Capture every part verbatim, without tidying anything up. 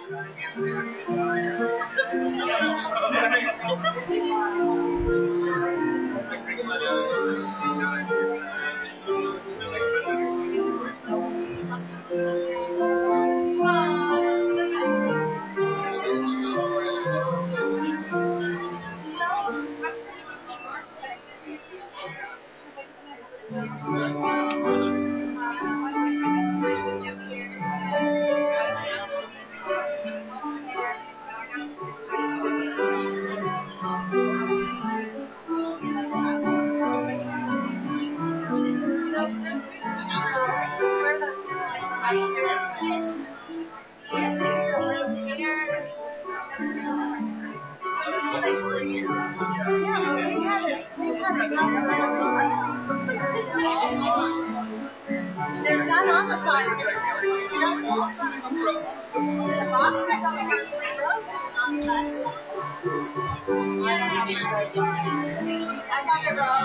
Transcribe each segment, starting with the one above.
There's none on the side. Just the boxes on the road. I thought they were all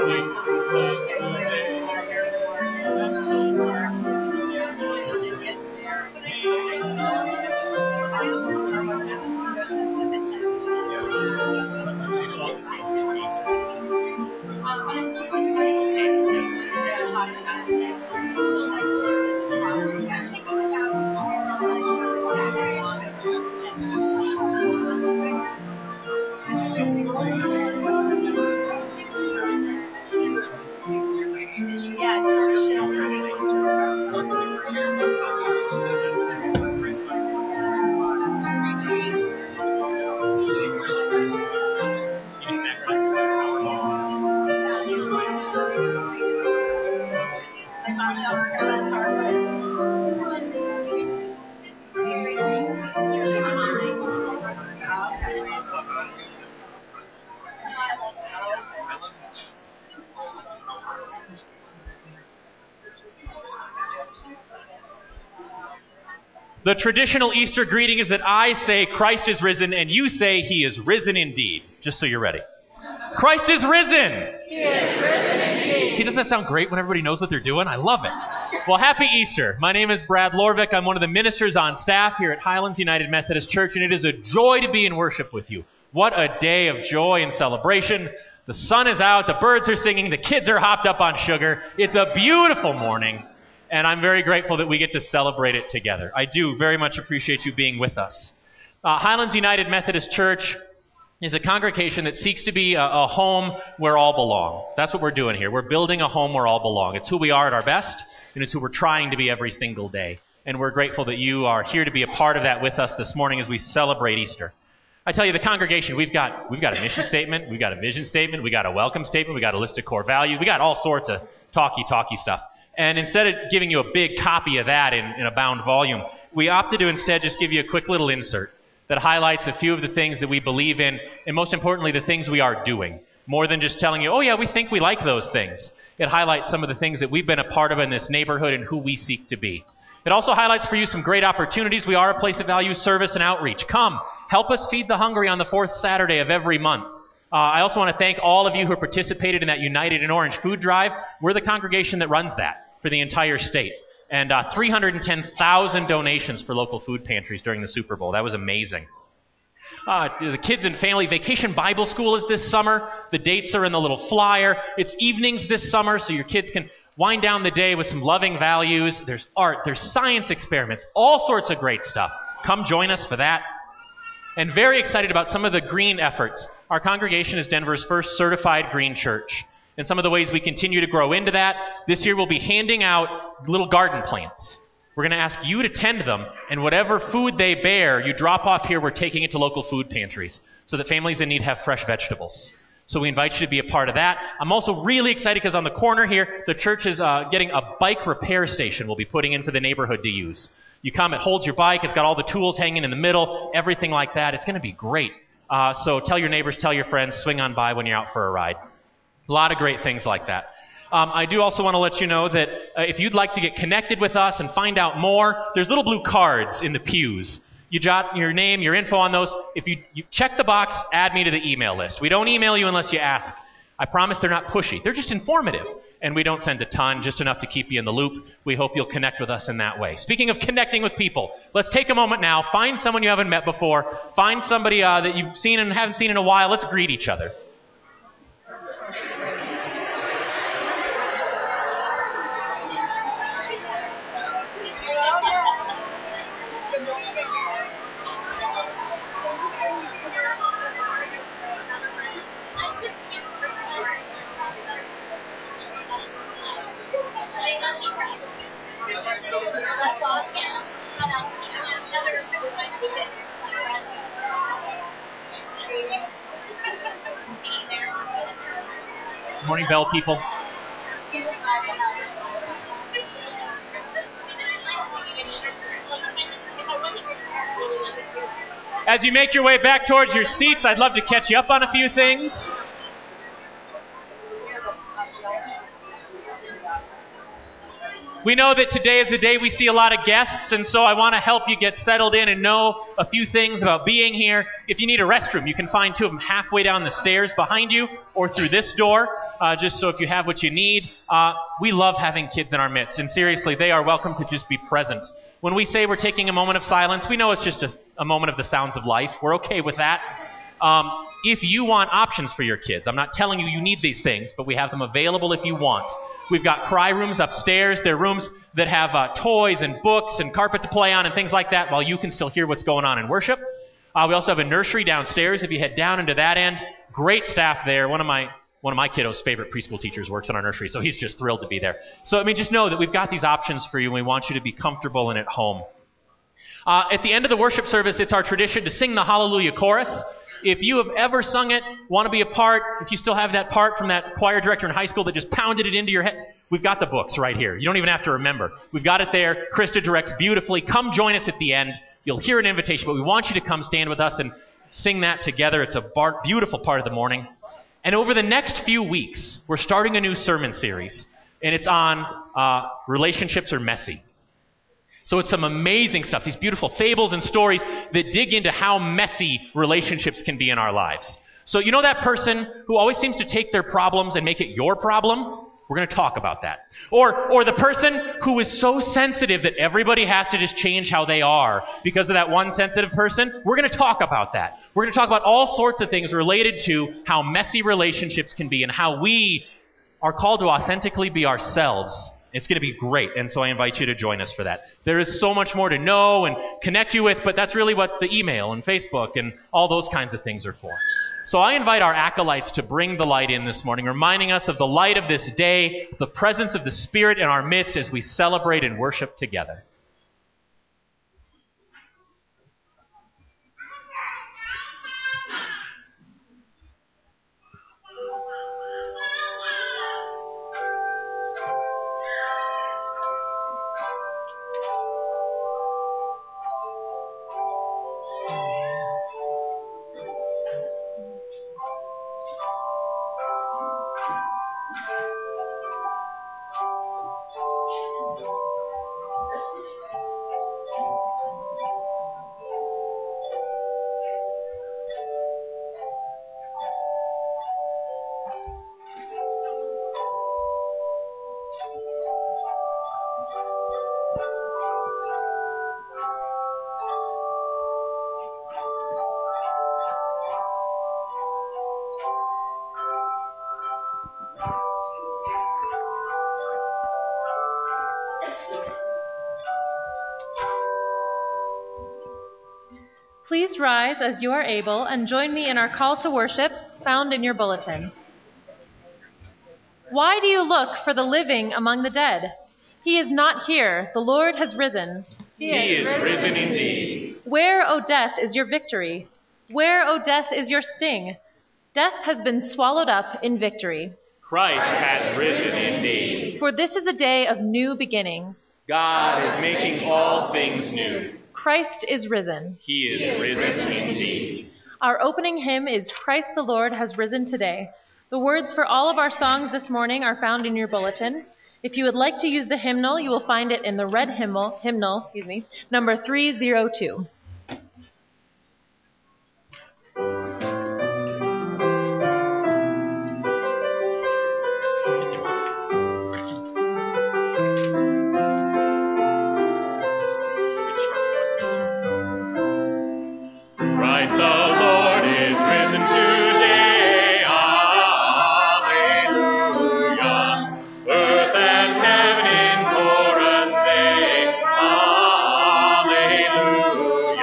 The traditional Easter greeting is that I say Christ is risen and you say he is risen indeed. Just so you're ready. Christ is risen! He is risen indeed. See, doesn't that sound great when everybody knows what they're doing? I love it. Well, happy Easter. My name is Brad Lorvik. I'm one of the ministers on staff here at Highlands United Methodist Church, and it is a joy to be in worship with you. What a day of joy and celebration. The sun is out, the birds are singing, the kids are hopped up on sugar. It's a beautiful morning, and I'm very grateful that we get to celebrate it together. I do very much appreciate you being with us. Uh, Highlands United Methodist Church is a congregation that seeks to be a, a home where all belong. That's what we're doing here. We're building a home where all belong. It's who we are at our best, and it's who we're trying to be every single day. And we're grateful that you are here to be a part of that with us this morning as we celebrate Easter. I tell you, the congregation, we've got we've got a mission statement, we've got a vision statement, we've got a welcome statement, we've got a list of core values, we got all sorts of talky-talky stuff. And instead of giving you a big copy of that in, in a bound volume, we opted to instead just give you a quick little insert that highlights a few of the things that we believe in, and most importantly, the things we are doing. More than just telling you, oh yeah, we think we like those things. It highlights some of the things that we've been a part of in this neighborhood and who we seek to be. It also highlights for you some great opportunities. We are a place that values service and outreach. Come, help us feed the hungry on the fourth Saturday of every month. Uh, I also want to thank all of you who participated in that United in Orange food drive. We're the congregation that runs that for the entire state. And uh, three hundred ten thousand donations for local food pantries during the Super Bowl. That was amazing. Uh, the Kids and Family Vacation Bible School is this summer. The dates are in the little flyer. It's evenings this summer, so your kids can wind down the day with some loving values. There's art. There's science experiments. All sorts of great stuff. Come join us for that. And very excited about some of the green efforts. Our congregation is Denver's first certified green church. And some of the ways we continue to grow into that, this year we'll be handing out little garden plants. We're going to ask you to tend them, and whatever food they bear, you drop off here, we're taking it to local food pantries so that families in need have fresh vegetables. So we invite you to be a part of that. I'm also really excited because on the corner here, the church is uh, getting a bike repair station we'll be putting in for the neighborhood to use. You come, it holds your bike, it's got all the tools hanging in the middle, everything like that. It's going to be great. Uh, so tell your neighbors, tell your friends, swing on by when you're out for a ride. A lot of great things like that. Um, I do also want to let you know that uh, if you'd like to get connected with us and find out more, there's little blue cards in the pews. You jot your name, your info on those. If you, you check the box, add me to the email list. We don't email you unless you ask. I promise they're not pushy. They're just informative. And we don't send a ton, just enough to keep you in the loop. We hope you'll connect with us in that way. Speaking of connecting with people, let's take a moment now. Find someone you haven't met before. Find somebody uh, that you've seen and haven't seen in a while. Let's greet each other. Morning, Bell people. As you make your way back towards your seats, I'd love to catch you up on a few things. We know that today is a day we see a lot of guests, and so I want to help you get settled in and know a few things about being here. If you need a restroom, you can find two of them halfway down the stairs behind you or through this door. uh, just so if you have what you need. Uh, we love having kids in our midst, and seriously, they are welcome to just be present. When we say we're taking a moment of silence, we know it's just a, a moment of the sounds of life. We're okay with that. Um, if you want options for your kids, I'm not telling you you need these things, but we have them available if you want. We've got cry rooms upstairs. They're rooms that have uh, toys and books and carpet to play on and things like that while you can still hear what's going on in worship. Uh, we also have a nursery downstairs. If you head down into that end, great staff there. One of my one of my kiddos' favorite preschool teachers works in our nursery, so he's just thrilled to be there. So, I mean, just know that we've got these options for you, and we want you to be comfortable and at home. Uh, at the end of the worship service, it's our tradition to sing the Hallelujah chorus. If you have ever sung it, want to be a part, if you still have that part from that choir director in high school that just pounded it into your head, we've got the books right here. You don't even have to remember. We've got it there. Krista directs beautifully. Come join us at the end. You'll hear an invitation, but we want you to come stand with us and sing that together. It's a bar- beautiful part of the morning. And over the next few weeks, we're starting a new sermon series, and it's on uh, relationships are messy. So it's some amazing stuff, these beautiful fables and stories that dig into how messy relationships can be in our lives. So you know that person who always seems to take their problems and make it your problem? We're going to talk about that. Or or the person who is so sensitive that everybody has to just change how they are because of that one sensitive person. We're going to talk about that. We're going to talk about all sorts of things related to how messy relationships can be and how we are called to authentically be ourselves. It's going to be great, and so I invite you to join us for that. There is so much more to know and connect you with, but that's really what the email and Facebook and all those kinds of things are for. So I invite our acolytes to bring the light in this morning, reminding us of the light of this day, the presence of the Spirit in our midst as we celebrate and worship together. Please rise as you are able and join me in our call to worship found in your bulletin. Why do you look for the living among the dead? He is not here. The Lord has risen. He is risen indeed. Where, O death, is your victory? Where, O death, is your sting? Death has been swallowed up in victory. Christ has risen indeed. For this is a day of new beginnings. God is making all things new. Christ is risen. He is risen indeed. Our opening hymn is Christ the Lord has risen today. The words for all of our songs this morning are found in your bulletin. If you would like to use the hymnal, you will find it in the red hymnal, hymnal, excuse me, number three oh two. Hallelujah.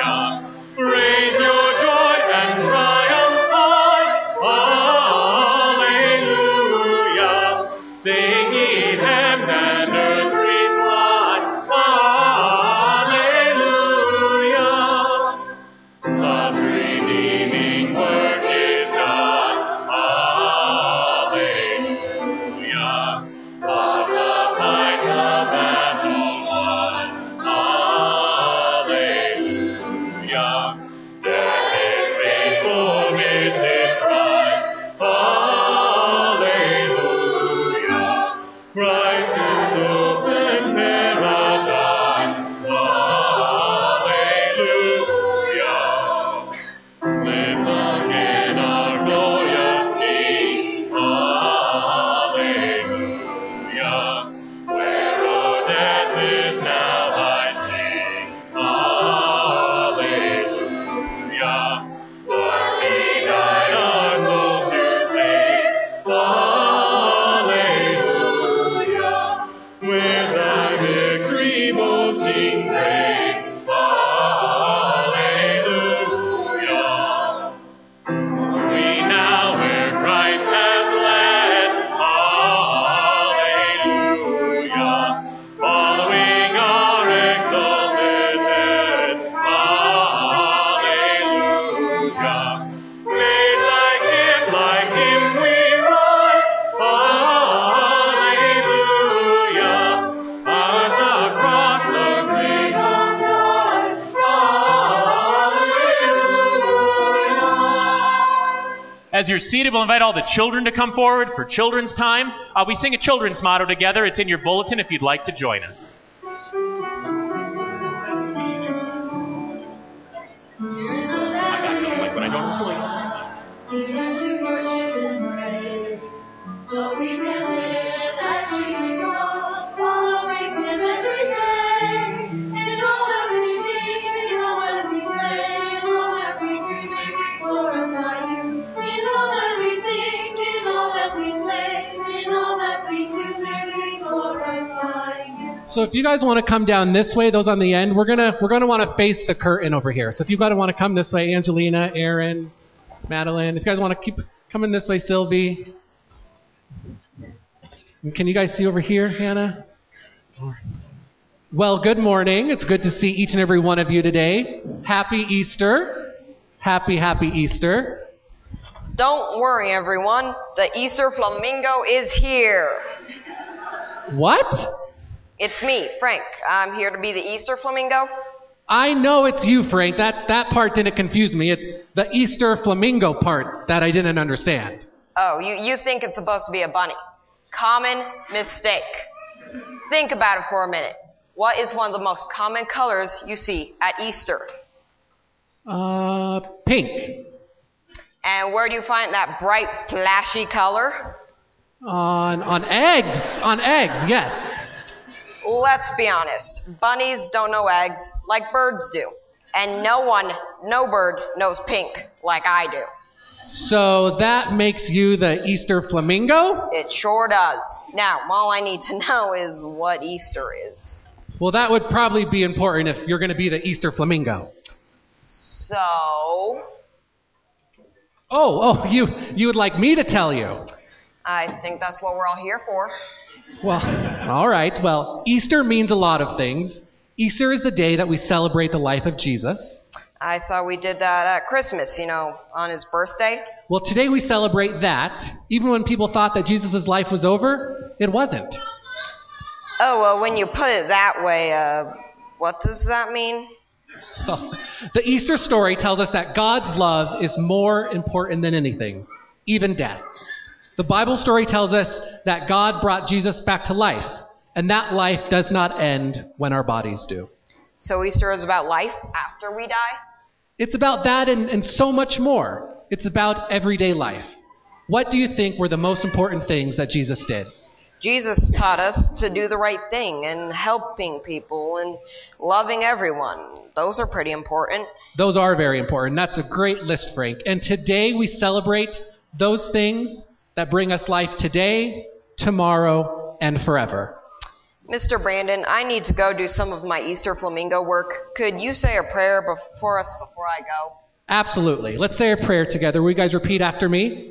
As you're seated, we'll invite all the children to come forward for children's time. Uh, we sing a children's motto together. It's in your bulletin if you'd like to join us. I got you. Like when I don't enjoy it. Here to worship and pray, so we can live as Jesus taught, following Him every day. In all that we sing, in all that we say, in all that we do, may we glorify You. In all that we think, in all that we say, in all that we do, may we glorify You. So if you guys want to come down this way, those on the end, we're gonna we're gonna want to face the curtain over here. So if you guys want to come this way, Angelina, Aaron, Madeline, if you guys want to keep coming this way, Sylvie. And can you guys see over here, Hannah? Well, good morning. It's good to see each and every one of you today. Happy Easter. Happy, happy Easter. Don't worry, everyone. The Easter Flamingo is here. What? It's me, Frank. I'm here to be the Easter Flamingo. I know it's you, Frank. That that part didn't confuse me. It's the Easter flamingo part that I didn't understand. Oh, you, you think it's supposed to be a bunny. Common mistake. Think about it for a minute. What is one of the most common colors you see at Easter? Uh, pink. And where do you find that bright, flashy color? On on eggs. On eggs, yes. Let's be honest. Bunnies don't know eggs like birds do. And no one, no bird knows pink like I do. So that makes you the Easter flamingo? It sure does. Now, all I need to know is what Easter is. Well, that would probably be important if you're going to be the Easter flamingo. So... Oh, oh, you you would like me to tell you? I think that's what we're all here for. Well, all right. Well, Easter means a lot of things. Easter is the day that we celebrate the life of Jesus. I thought we did that at Christmas, you know, on His birthday. Well, today we celebrate that. Even when people thought that Jesus' life was over, it wasn't. Oh, well, when you put it that way, uh, what does that mean? Well, the Easter story tells us that God's love is more important than anything, even death. The Bible story tells us that God brought Jesus back to life, and that life does not end when our bodies do. So Easter is about life after we die? It's about that and, and so much more. It's about everyday life. What do you think were the most important things that Jesus did? Jesus taught us to do the right thing and helping people and loving everyone. Those are pretty important. Those are very important. That's a great list, Frank. And today we celebrate those things that bring us life today, tomorrow, and forever. Mister Brandon, I need to go do some of my Easter flamingo work. Could you say a prayer for us before I go? Absolutely. Let's say a prayer together. Will you guys repeat after me?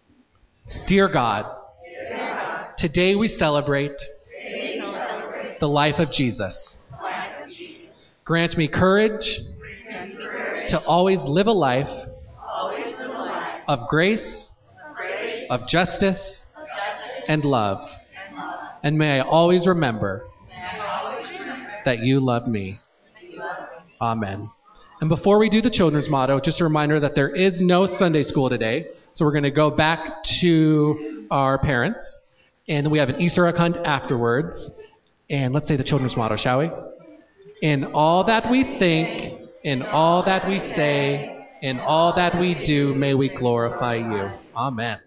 Dear God, Dear God, today we celebrate, today we celebrate the life of Jesus. the life of Jesus. Grant me courage Grant me courage to always live a life to always live a life of grace, of grace, of justice, of justice, and love. and love. And may I always remember May I always remember that you love me. that you love me. Amen. And before we do the children's motto, just a reminder that there is no Sunday school today. So we're going to go back to our parents. And we have an Easter egg hunt afterwards. And let's say the children's motto, shall we? In all that we think, in all that we say, in all that we do, may we glorify you. Amen.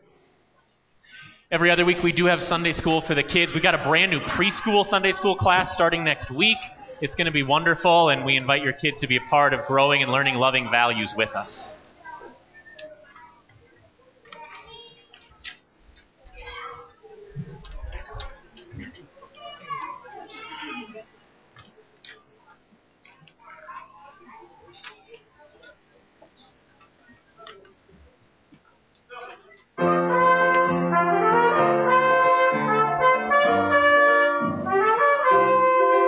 Every other week we do have Sunday school for the kids. We've got a brand new preschool Sunday school class starting next week. It's going to be wonderful, and we invite your kids to be a part of growing and learning loving values with us.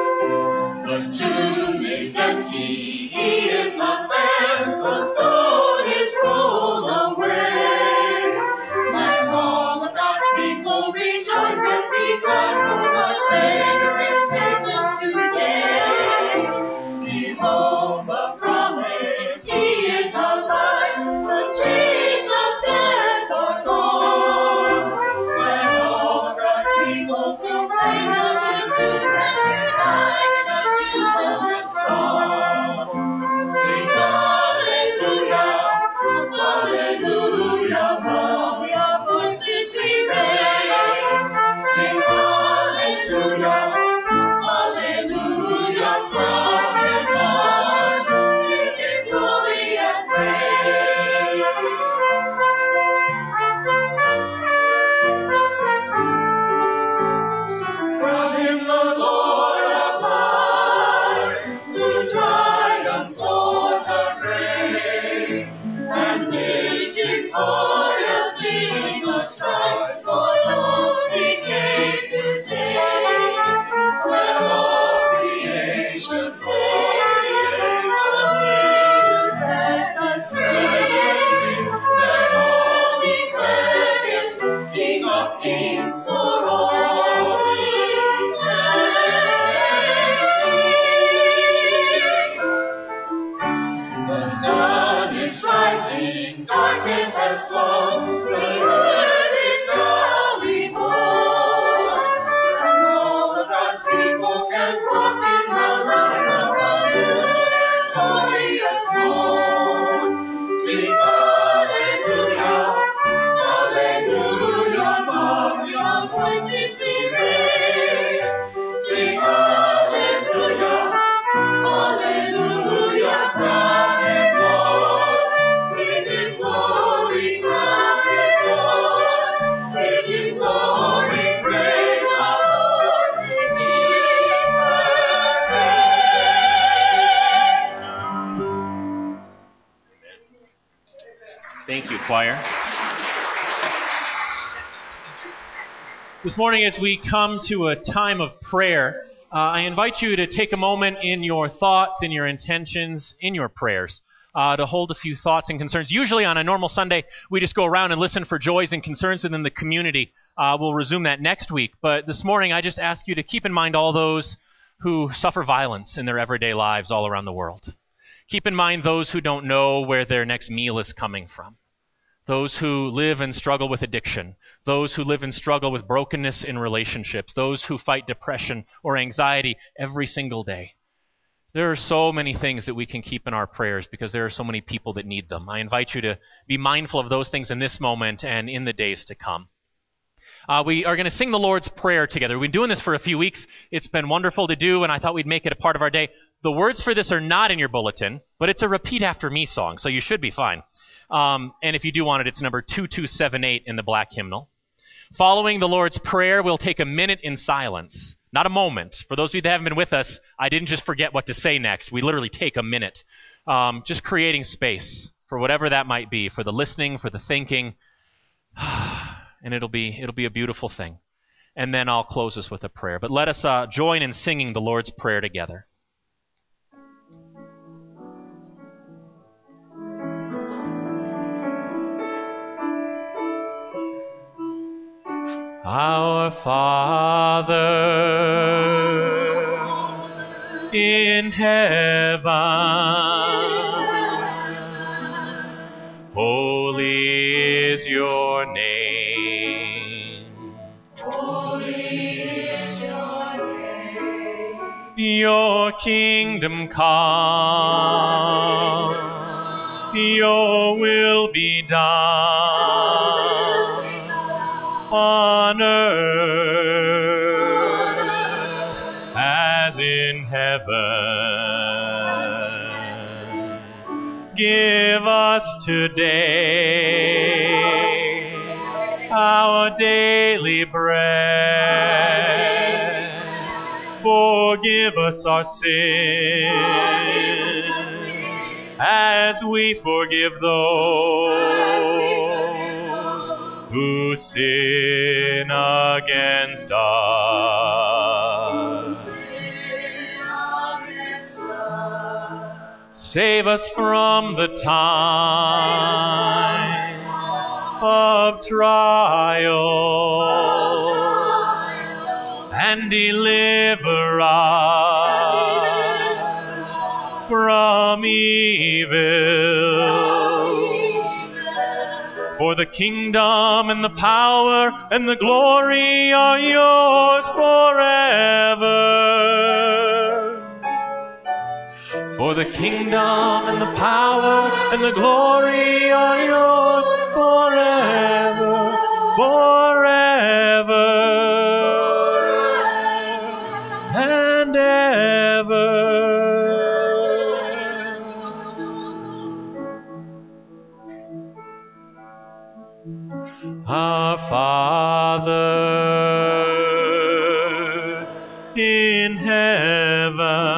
The tomb is empty, He is not there, the stone of kings for all eternity. The sun is rising, darkness has flown, the earth is now reborn, and all of God's people can walk in the light of the new glorious morn. Sing hallelujah, hallelujah, long your voices be raised. Sing hallelujah, hallelujah, crown and Lord. Give him glory, crown and Lord. Give him glory, praise the Lord. This Easter day. Thank you, choir. This morning, as we come to a time of prayer, uh, I invite you to take a moment in your thoughts, in your intentions, in your prayers, uh, to hold a few thoughts and concerns. Usually on a normal Sunday, we just go around and listen for joys and concerns within the community. Uh, we'll resume that next week. But this morning, I just ask you to keep in mind all those who suffer violence in their everyday lives all around the world. Keep in mind those who don't know where their next meal is coming from. Those who live and struggle with addiction, those who live and struggle with brokenness in relationships, those who fight depression or anxiety every single day. There are so many things that we can keep in our prayers because there are so many people that need them. I invite you to be mindful of those things in this moment and in the days to come. Uh, we are going to sing the Lord's Prayer together. We've been doing this for a few weeks. It's been wonderful to do, and I thought we'd make it a part of our day. The words for this are not in your bulletin, but it's a repeat after me song, so you should be fine. Um, and if you do want it, it's number two two seven eight in the black hymnal. Following the Lord's Prayer, we'll take a minute in silence. Not a moment. For those of you that haven't been with us, I didn't just forget what to say next. We literally take a minute. Um, just creating space for whatever that might be, for the listening, for the thinking. And it'll be it'll be a beautiful thing. And then I'll close us with a prayer. But let us uh, join in singing the Lord's Prayer together. Our Father in heaven, holy is your name. Holy is your name. Your kingdom come, your will be done on earth as in heaven. Give us today our daily bread. Forgive us our sins as we forgive those who sin against us. Save us from the time of trial and deliver us from evil. For the kingdom and the power and the glory are yours forever. For the kingdom and the power and the glory are yours forever, forever, and ever. Our Father in heaven,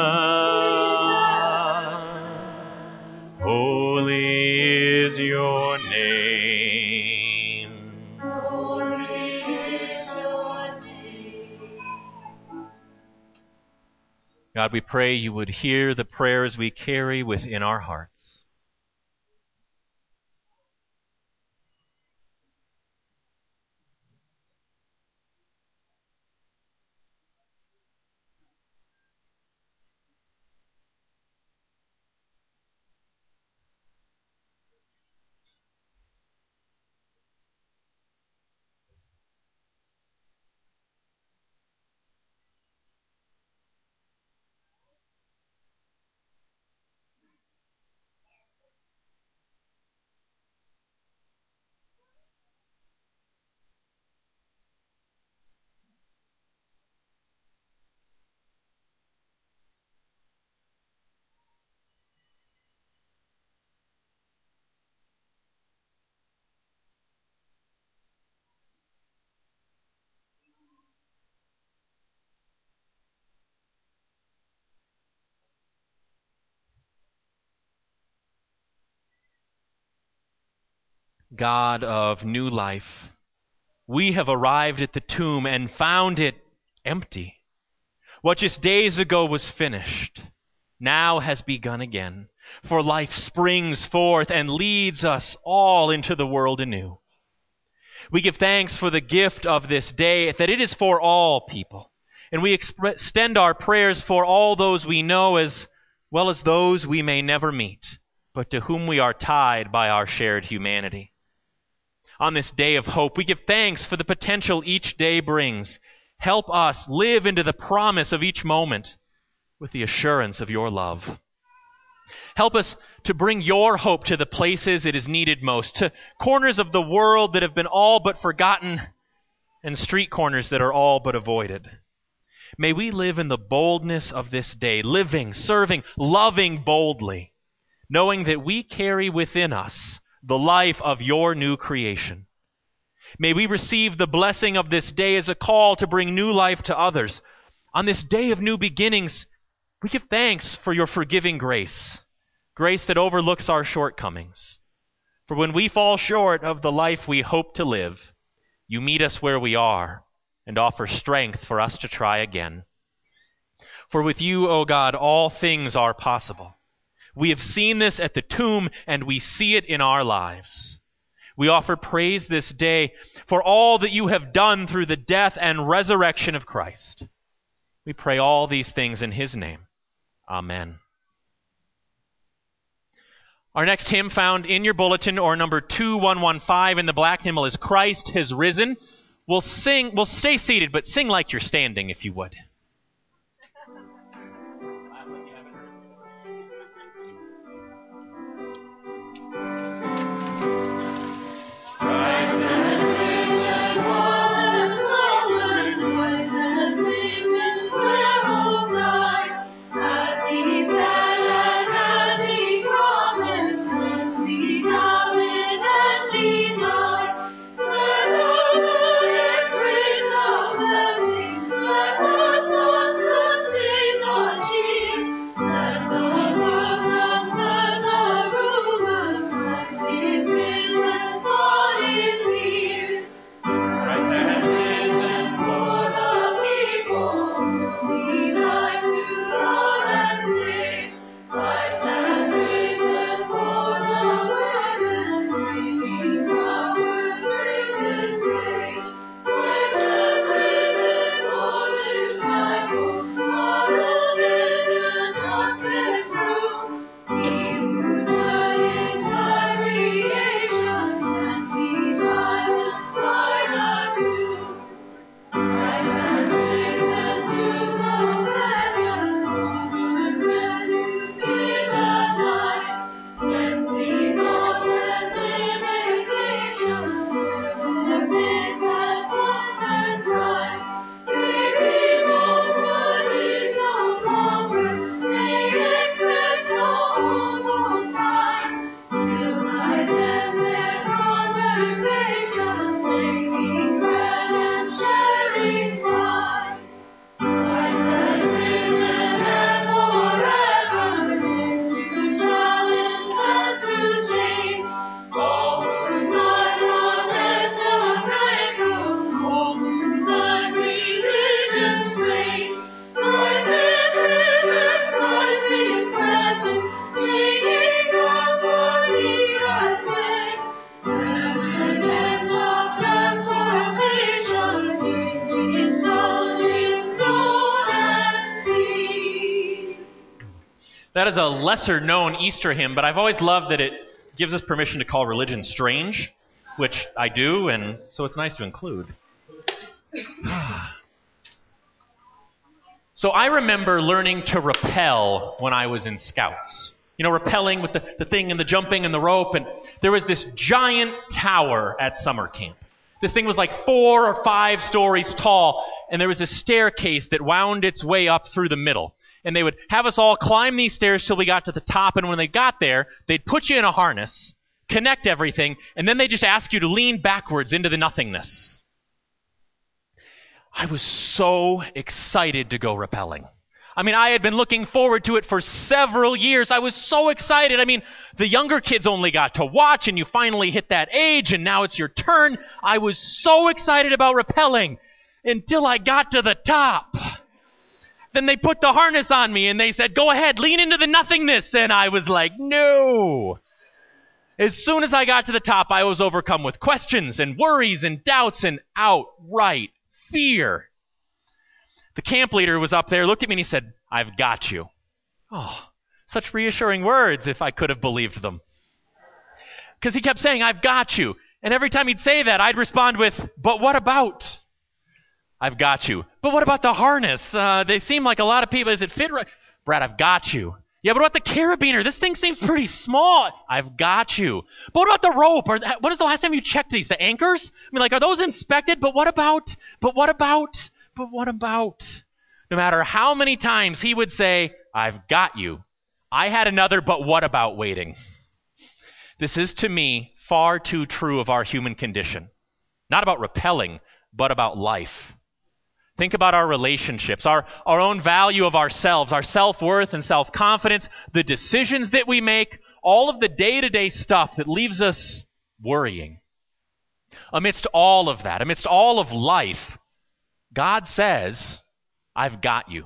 holy is your name. Holy is your name. God, we pray you would hear the prayers we carry within our hearts. God of new life, we have arrived at the tomb and found it empty. What just days ago was finished now has begun again, for life springs forth and leads us all into the world anew. We give thanks for the gift of this day, that it is for all people, and we extend our prayers for all those we know as well as those we may never meet, but to whom we are tied by our shared humanity. On this day of hope, we give thanks for the potential each day brings. Help us live into the promise of each moment with the assurance of your love. Help us to bring your hope to the places it is needed most, to corners of the world that have been all but forgotten and street corners that are all but avoided. May we live in the boldness of this day, living, serving, loving boldly, knowing that we carry within us the life of your new creation. May we receive the blessing of this day as a call to bring new life to others. On this day of new beginnings, we give thanks for your forgiving grace, grace that overlooks our shortcomings. For when we fall short of the life we hope to live, you meet us where we are and offer strength for us to try again. For with you, O God, all things are possible. We have seen this at the tomb, and we see it in our lives. We offer praise this day for all that you have done through the death and resurrection of Christ. We pray all these things in his name. Amen. Our next hymn found in your bulletin, or number two one one five in the black hymnal, is Christ Has Risen. We'll sing, we'll stay seated, but sing like you're standing if you would. That is a lesser-known Easter hymn, but I've always loved that it gives us permission to call religion strange, which I do, and so it's nice to include. So I remember learning to rappel when I was in Scouts. You know, rappelling with the, the thing and the jumping and the rope, and there was this giant tower at summer camp. This thing was like four or five stories tall, and there was a staircase that wound its way up through the middle. And they would have us all climb these stairs till we got to the top, and when they got there, they'd put you in a harness, connect everything, and then they just ask you to lean backwards into the nothingness. I was so excited to go rappelling. I mean, I had been looking forward to it for several years. I was so excited. I mean, the younger kids only got to watch, and you finally hit that age, and now it's your turn. I was so excited about rappelling until I got to the top. Then they put the harness on me, and they said, go ahead, lean into the nothingness. And I was like, no. As soon as I got to the top, I was overcome with questions and worries and doubts and outright fear. The camp leader was up there, looked at me, and he said, I've got you. Oh, such reassuring words if I could have believed them. Because he kept saying, I've got you. And every time he'd say that, I'd respond with, but what about? I've got you. But what about the harness? Uh, they seem like a lot of people. Does it fit right? Brad, I've got you. Yeah, but what about the carabiner? This thing seems pretty small. I've got you. But what about the rope? Or when was the last time you checked these? The anchors? I mean, like, are those inspected? But what about? But what about? But what about? No matter how many times he would say, I've got you, I had another but what about waiting. This is, to me, far too true of our human condition. Not about rappelling, but about life. Think about our relationships, our, our own value of ourselves, our self-worth and self-confidence, the decisions that we make, all of the day-to-day stuff that leaves us worrying. Amidst all of that, amidst all of life, God says, I've got you.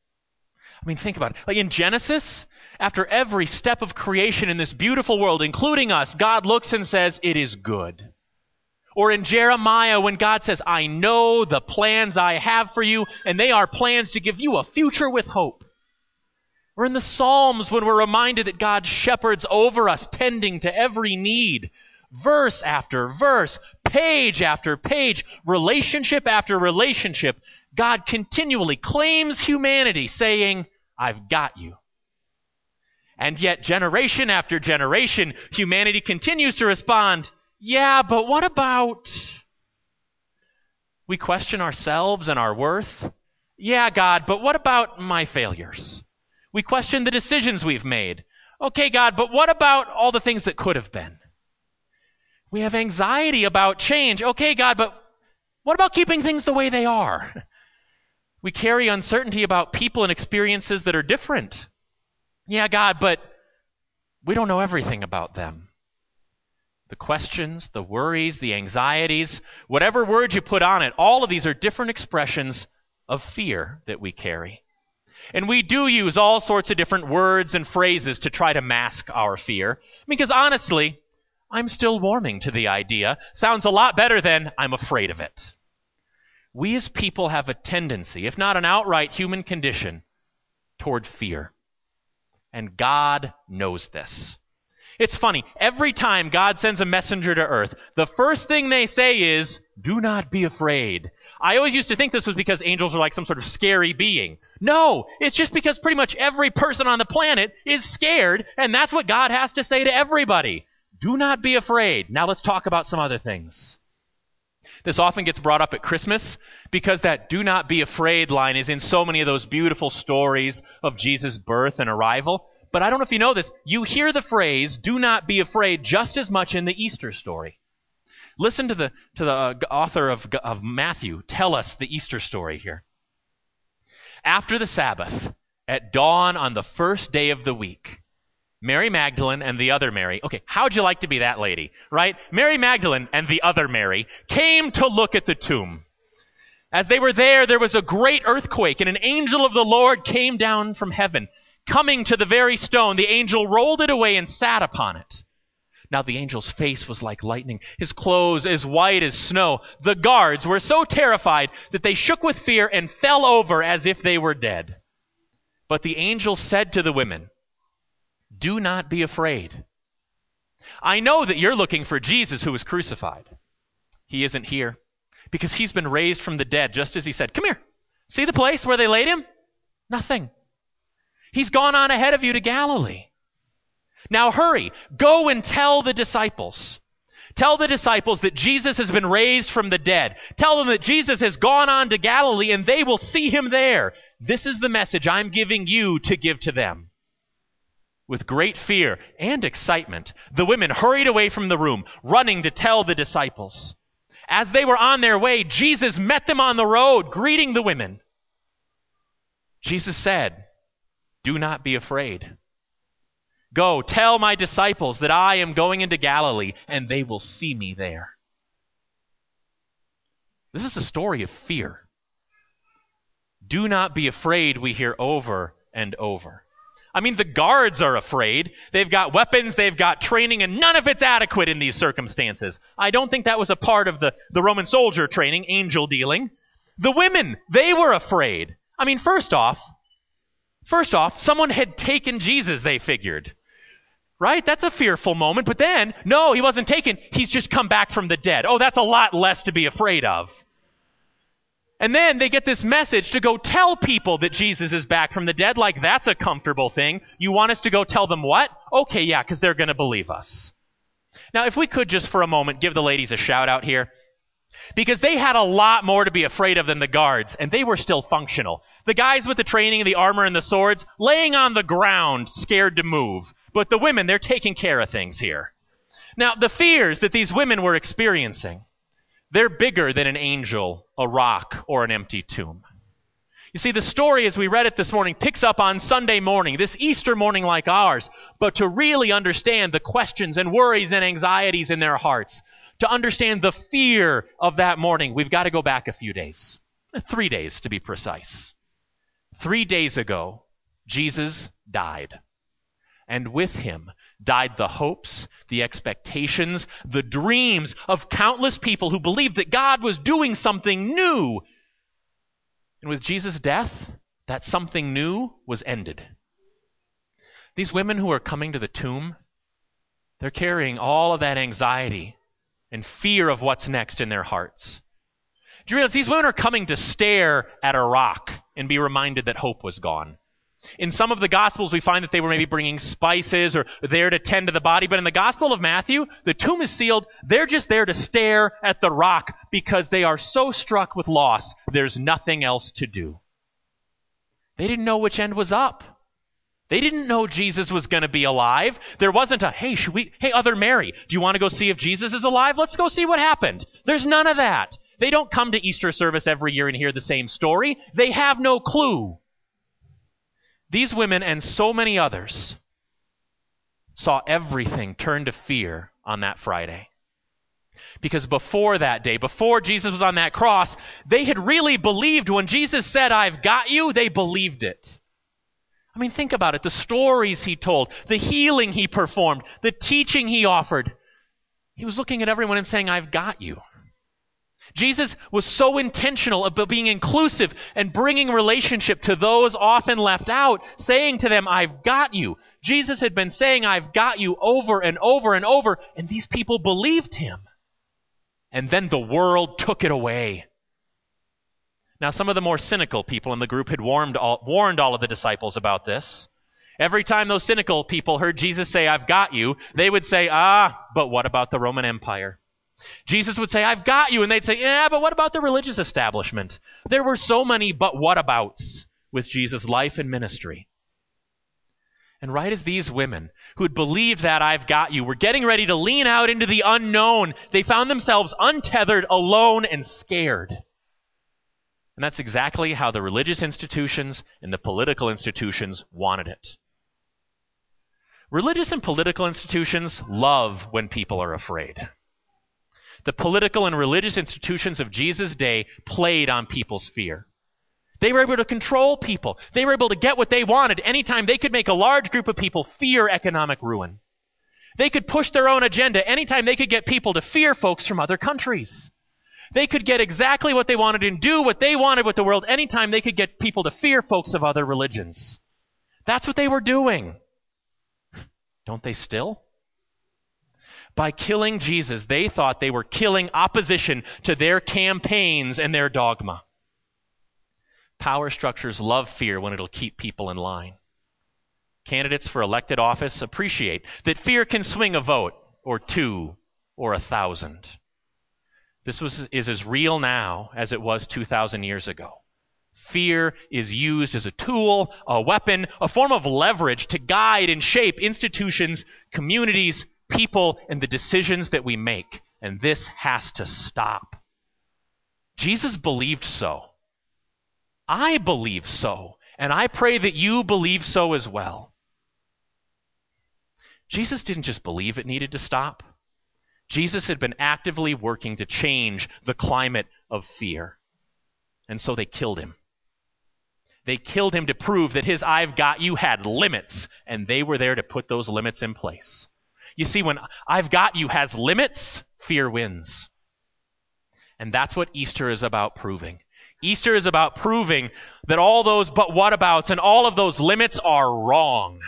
I mean, think about it. Like in Genesis, after every step of creation in this beautiful world, including us, God looks and says, it is good. Or in Jeremiah, when God says, I know the plans I have for you, and they are plans to give you a future with hope. Or in the Psalms, when we're reminded that God shepherds over us, tending to every need. Verse after verse, page after page, relationship after relationship, God continually claims humanity, saying, I've got you. And yet, generation after generation, humanity continues to respond, yeah, but what about? We question ourselves and our worth. Yeah, God, but what about my failures? We question the decisions we've made. Okay, God, but what about all the things that could have been? We have anxiety about change. Okay, God, but what about keeping things the way they are? We carry uncertainty about people and experiences that are different. Yeah, God, but we don't know everything about them. The questions, the worries, the anxieties, whatever word you put on it, all of these are different expressions of fear that we carry. And we do use all sorts of different words and phrases to try to mask our fear. Because honestly, I'm still warming to the idea. Sounds a lot better than I'm afraid of it. We as people have a tendency, if not an outright human condition, toward fear. And God knows this. It's funny, every time God sends a messenger to earth, the first thing they say is, do not be afraid. I always used to think this was because angels are like some sort of scary being. No, it's just because pretty much every person on the planet is scared, and that's what God has to say to everybody. Do not be afraid. Now let's talk about some other things. This often gets brought up at Christmas because that do not be afraid line is in so many of those beautiful stories of Jesus' birth and arrival. But I don't know if you know this, you hear the phrase, do not be afraid, just as much in the Easter story. Listen to the to the author of, of Matthew tell us the Easter story here. After the Sabbath, at dawn on the first day of the week, Mary Magdalene and the other Mary, okay, how'd you like to be that lady, right? Mary Magdalene and the other Mary came to look at the tomb. As they were there, there was a great earthquake, and an angel of the Lord came down from heaven. Coming to the very stone, the angel rolled it away and sat upon it. Now the angel's face was like lightning, his clothes as white as snow. The guards were so terrified that they shook with fear and fell over as if they were dead. But the angel said to the women, do not be afraid. I know that you're looking for Jesus who was crucified. He isn't here because he's been raised from the dead, just as he said. Come here. See the place where they laid him? Nothing. He's gone on ahead of you to Galilee. Now hurry, go and tell the disciples. Tell the disciples that Jesus has been raised from the dead. Tell them that Jesus has gone on to Galilee and they will see him there. This is the message I'm giving you to give to them. With great fear and excitement, the women hurried away from the room, running to tell the disciples. As they were on their way, Jesus met them on the road, greeting the women. Jesus said, "Do not be afraid. Go, tell my disciples that I am going into Galilee, and they will see me there." This is a story of fear. Do not be afraid, we hear over and over. I mean, the guards are afraid. They've got weapons, they've got training, and none of it's adequate in these circumstances. I don't think that was a part of the, the Roman soldier training, angel dealing. The women, they were afraid. I mean, first off, first off, someone had taken Jesus, they figured. Right? That's a fearful moment. But then, no, he wasn't taken. He's just come back from the dead. Oh, that's a lot less to be afraid of. And then they get this message to go tell people that Jesus is back from the dead, like that's a comfortable thing. You want us to go tell them what? Okay, yeah, because they're going to believe us. Now, if we could just for a moment give the ladies a shout out here, because they had a lot more to be afraid of than the guards, and they were still functional. The guys with the training, the armor, and the swords, laying on the ground, scared to move. But the women, they're taking care of things here. Now, the fears that these women were experiencing, they're bigger than an angel, a rock, or an empty tomb. You see, the story, as we read it this morning, picks up on Sunday morning, this Easter morning like ours. But to really understand the questions and worries and anxieties in their hearts, to understand the fear of that morning, we've got to go back a few days. Three days, to be precise. Three days ago, Jesus died. And with him died the hopes, the expectations, the dreams of countless people who believed that God was doing something new. And with Jesus' death, that something new was ended. These women who are coming to the tomb, they're carrying all of that anxiety and fear of what's next in their hearts. Do you realize these women are coming to stare at a rock and be reminded that hope was gone? In some of the Gospels, we find that they were maybe bringing spices or there to tend to the body. But in the Gospel of Matthew, the tomb is sealed. They're just there to stare at the rock because they are so struck with loss, there's nothing else to do. They didn't know which end was up. They didn't know Jesus was going to be alive. There wasn't a, hey, should we, hey, other Mary, do you want to go see if Jesus is alive? Let's go see what happened. There's none of that. They don't come to Easter service every year and hear the same story. They have no clue. These women and so many others saw everything turn to fear on that Friday. Because before that day, before Jesus was on that cross, they had really believed when Jesus said, "I've got you," they believed it. I mean, think about it. The stories he told, the healing he performed, the teaching he offered. He was looking at everyone and saying, "I've got you." Jesus was so intentional about being inclusive and bringing relationship to those often left out, saying to them, "I've got you." Jesus had been saying, "I've got you," over and over and over, and these people believed him. And then the world took it away. Now, some of the more cynical people in the group had warned all, warned all of the disciples about this. Every time those cynical people heard Jesus say, "I've got you," they would say, "Ah, but what about the Roman Empire?" Jesus would say, "I've got you," and they'd say, "Yeah, but what about the religious establishment?" There were so many but whatabouts with Jesus' life and ministry. And right as these women who had believed that "I've got you" were getting ready to lean out into the unknown, they found themselves untethered, alone, and scared. And that's exactly how the religious institutions and the political institutions wanted it. Religious and political institutions love when people are afraid. The political and religious institutions of Jesus' day played on people's fear. They were able to control people. They were able to get what they wanted anytime they could make a large group of people fear economic ruin. They could push their own agenda anytime they could get people to fear folks from other countries. They could get exactly what they wanted and do what they wanted with the world anytime they could get people to fear folks of other religions. That's what they were doing. Don't they still? By killing Jesus, they thought they were killing opposition to their campaigns and their dogma. Power structures love fear when it'll keep people in line. Candidates for elected office appreciate that fear can swing a vote, or two, or a thousand. This was, is as real now as it was two thousand years ago. Fear is used as a tool, a weapon, a form of leverage to guide and shape institutions, communities, people, and the decisions that we make. And this has to stop. Jesus believed so. I believe so. And I pray that you believe so as well. Jesus didn't just believe it needed to stop. Jesus had been actively working to change the climate of fear. And so they killed him. They killed him to prove that his "I've got you" had limits, and they were there to put those limits in place. You see, when "I've got you" has limits, fear wins. And that's what Easter is about proving. Easter is about proving that all those but whatabouts and all of those limits are wrong.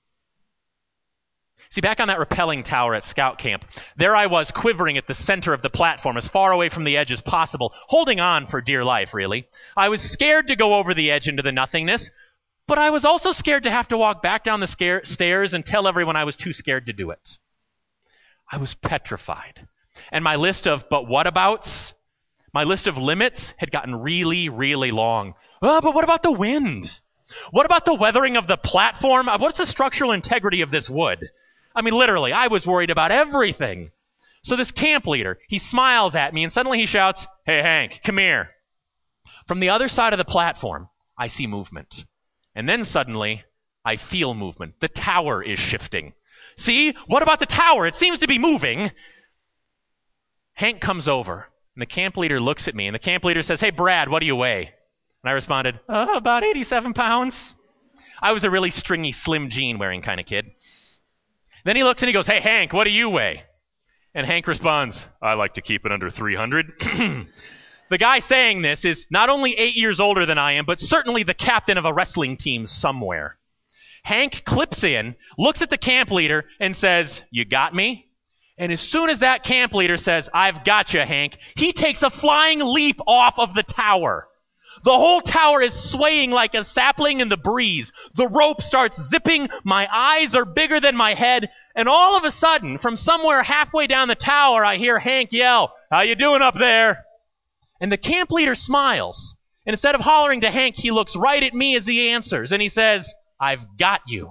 See, back on that rappelling tower at scout camp, there I was quivering at the center of the platform, as far away from the edge as possible, holding on for dear life, really. I was scared to go over the edge into the nothingness, but I was also scared to have to walk back down the scare- stairs and tell everyone I was too scared to do it. I was petrified. And my list of but whatabouts, my list of limits had gotten really, really long. Oh, but what about the wind? What about the weathering of the platform? What's the structural integrity of this wood? I mean, literally, I was worried about everything. So this camp leader, he smiles at me, and suddenly he shouts, "Hey, Hank, come here." From the other side of the platform, I see movement. And then suddenly, I feel movement. The tower is shifting. See? What about the tower? It seems to be moving. Hank comes over, and the camp leader looks at me, and the camp leader says, "Hey, Brad, what do you weigh?" And I responded, uh, about eighty-seven pounds. I was a really stringy, slim jean wearing kind of kid. Then he looks and he goes, "Hey, Hank, what do you weigh?" And Hank responds, "I like to keep it under three hundred. The guy saying this is not only eight years older than I am, but certainly the captain of a wrestling team somewhere. Hank clips in, looks at the camp leader, and says, "You got me?" And as soon as that camp leader says, "I've got you, Hank," he takes a flying leap off of the tower. The whole tower is swaying like a sapling in the breeze. The rope starts zipping. My eyes are bigger than my head. And all of a sudden, from somewhere halfway down the tower, I hear Hank yell, "How you doing up there?" And the camp leader smiles. And instead of hollering to Hank, he looks right at me as he answers. And he says, "I've got you."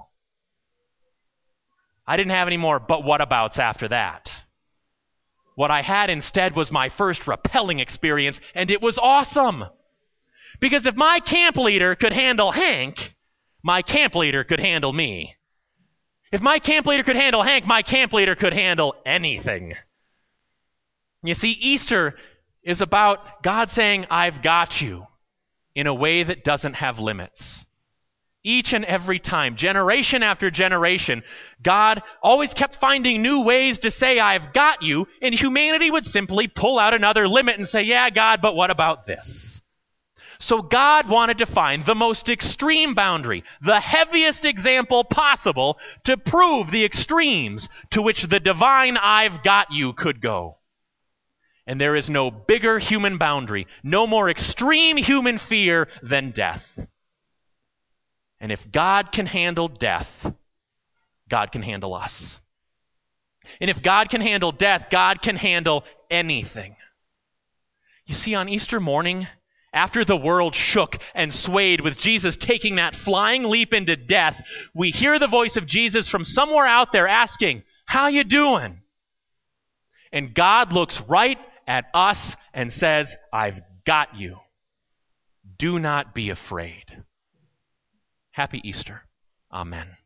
I didn't have any more but whatabouts after that. What I had instead was my first rappelling experience, and it was awesome. Because if my camp leader could handle Hank, my camp leader could handle me. If my camp leader could handle Hank, my camp leader could handle anything. You see, Easter is about God saying, "I've got you," in a way that doesn't have limits. Each and every time, generation after generation, God always kept finding new ways to say, "I've got you," and humanity would simply pull out another limit and say, "Yeah, God, but what about this?" So God wanted to find the most extreme boundary, the heaviest example possible, to prove the extremes to which the divine "I've got you" could go. And there is no bigger human boundary, no more extreme human fear than death. And if God can handle death, God can handle us. And if God can handle death, God can handle anything. You see, on Easter morning, after the world shook and swayed with Jesus taking that flying leap into death, we hear the voice of Jesus from somewhere out there asking, "How you doing?" And God looks right at us and says, "I've got you. Do not be afraid." Happy Easter. Amen.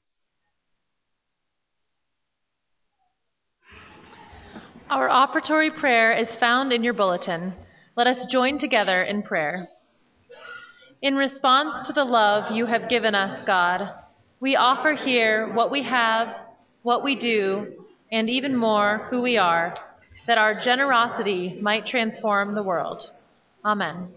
Our offertory prayer is found in your bulletin. Let us join together in prayer. In response to the love you have given us, God, we offer here what we have, what we do, and even more, who we are, that our generosity might transform the world. Amen.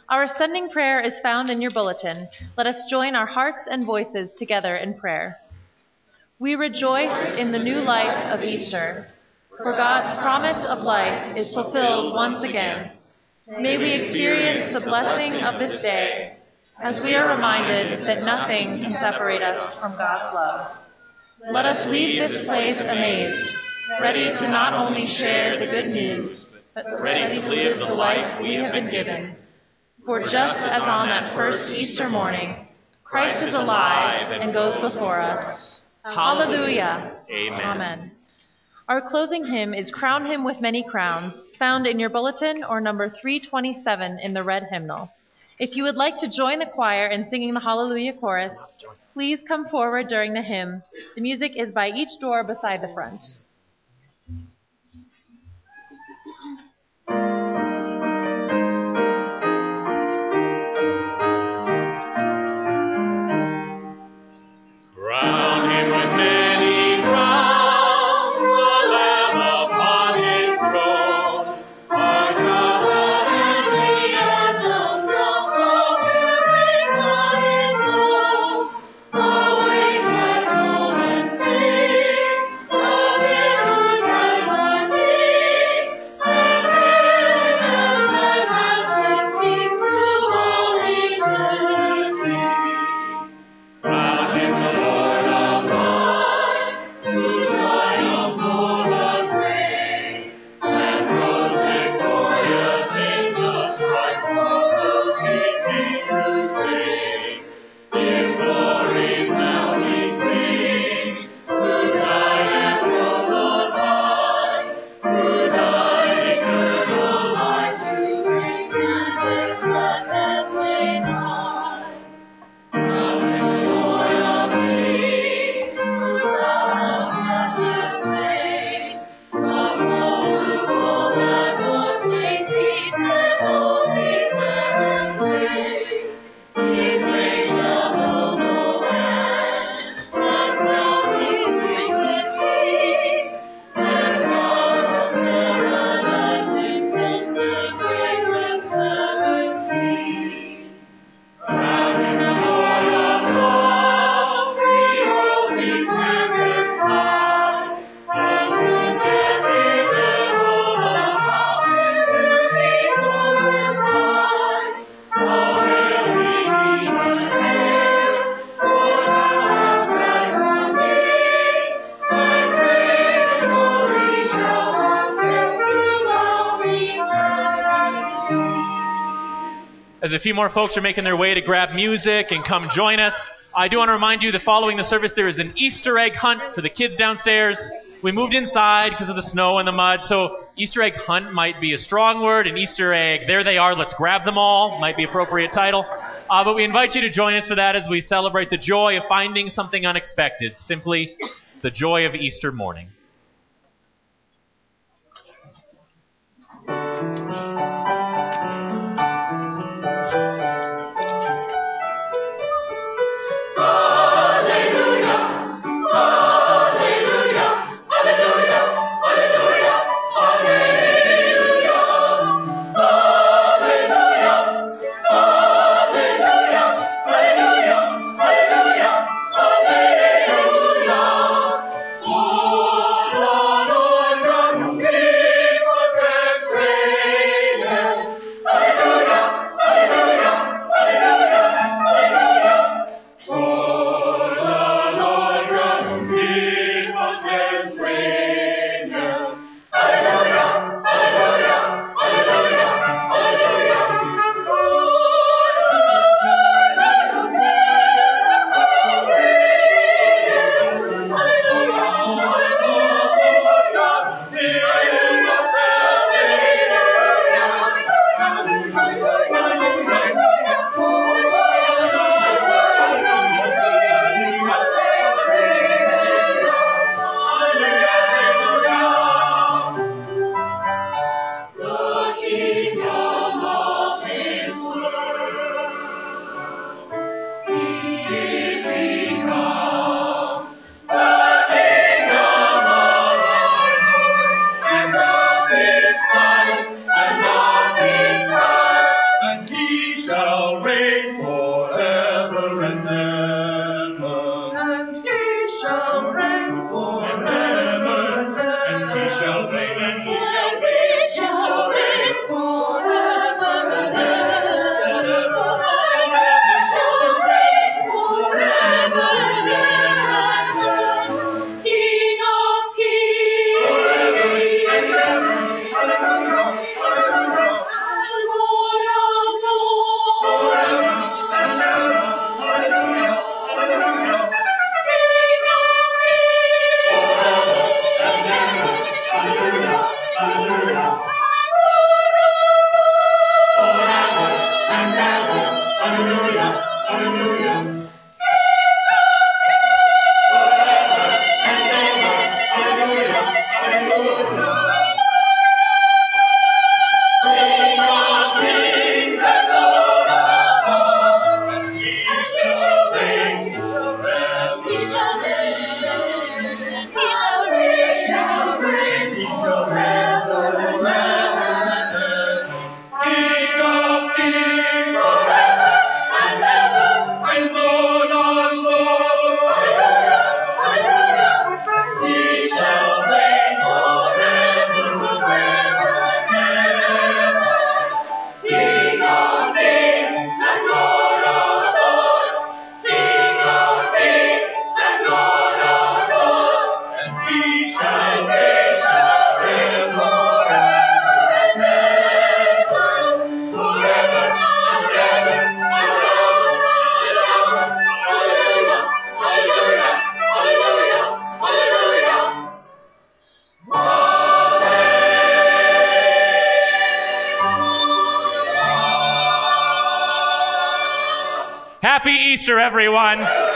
Our ascending prayer is found in your bulletin. Let us join our hearts and voices together in prayer. We rejoice in the new life of Easter, for God's promise of life is fulfilled once again. May we experience the blessing of this day as we are reminded that nothing can separate us from God's love. Let us leave this place amazed, ready to not only share the good news, but ready to live the life we have been given. For just as on that first Easter morning, Christ is alive and goes before us. Hallelujah. Amen. Amen. Our closing hymn is Crown Him with Many Crowns, found in your bulletin or number three twenty-seven in the red hymnal. If you would like to join the choir in singing the Hallelujah chorus, please come forward during the hymn. The music is by each door beside the front. Crown him with many crowns, the Lamb upon his throne. Our God and we have known from the music on its own. Awake my soul and sing, of him who died for me, and heaven and heaven speak through all eternity. Crown him the Lord of Lords, who triumphed o'er the grave, and rose victorious in the strife for those he came to save. His glories now we sing, who died and rose on high, who died eternal life to bring, and lives that death may die. Crown him Lord of peace, who thou hast made. From multiple levels makes he stand holy, fair and great. His reign shall know no end, and crowns his priests with peace, and crowns of paradise his sacred fragrance ever sees. Crown him the Lord of love, behold his hands high, from whom death is herald of power and beauty glorified. Oh, hail, Redeemer, hail, for thou hast died for me, thy praise and glory shall fulfill through all eternity. As a few more folks are making their way to grab music and come join us, I do want to remind you that following the service there is an Easter egg hunt for the kids downstairs. We moved inside because of the snow and the mud, so Easter egg hunt might be a strong word. An Easter egg, there they are, let's grab them all, might be appropriate title. Uh, but we invite you to join us for that as we celebrate the joy of finding something unexpected, simply the joy of Easter morning. Hallelujah, hallelujah, hallelujah, hallelujah. Happy Easter, everyone.